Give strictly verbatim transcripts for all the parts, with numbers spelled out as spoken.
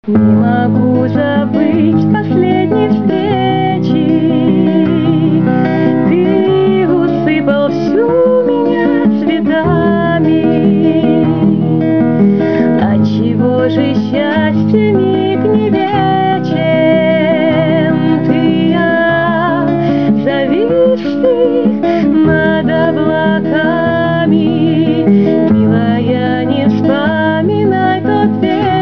Не могу забыть последней встречи. Ты усыпал всю меня цветами. Отчего же счастье миг не вечен? Ты я, зависший над облаками. Милая, не вспоминай тот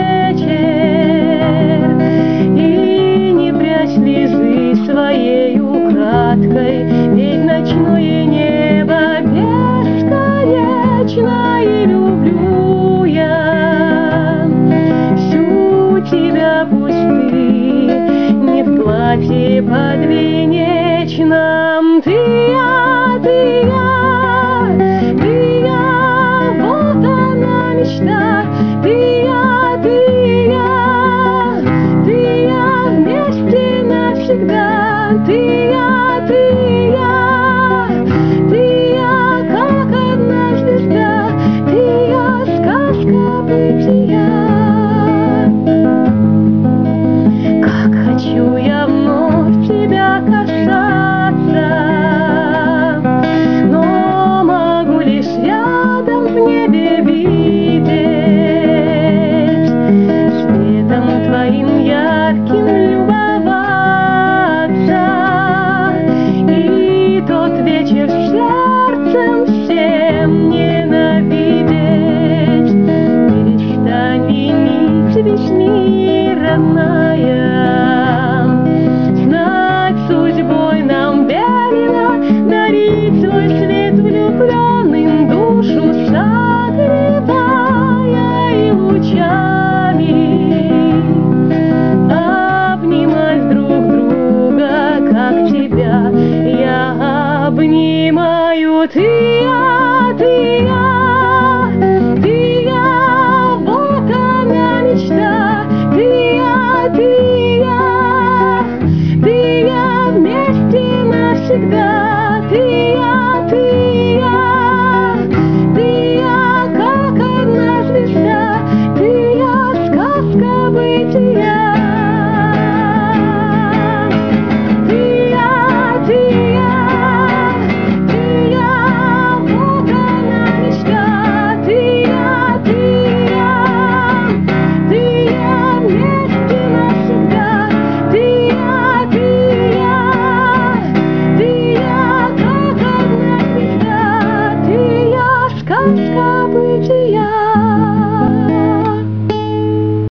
вечер и не прячь слезы своей украдкой, ведь ночное небо бесконечно, и люблю я всю тебя, пусть ты не в платье подвенечном. Ты я, ты я, ты я, вот она мечта. Ты я, ты я, ты я, вместе навсегда. Ты я, ты я, ты я, как одна звезда. Ты я, сказка бытия. Как хочу я вновь тебя касаться, но могу лишь рядом в небе видеть, светом твоим ярким любоваться, и тот вечер сердцем всем ненавидеть. Перестань винить весь мир, родная, знать судьбой нам велено дарить свой свет влюбленным, душу согревая и лучами обнимать друг друга, как тебя я обнимаю. Ты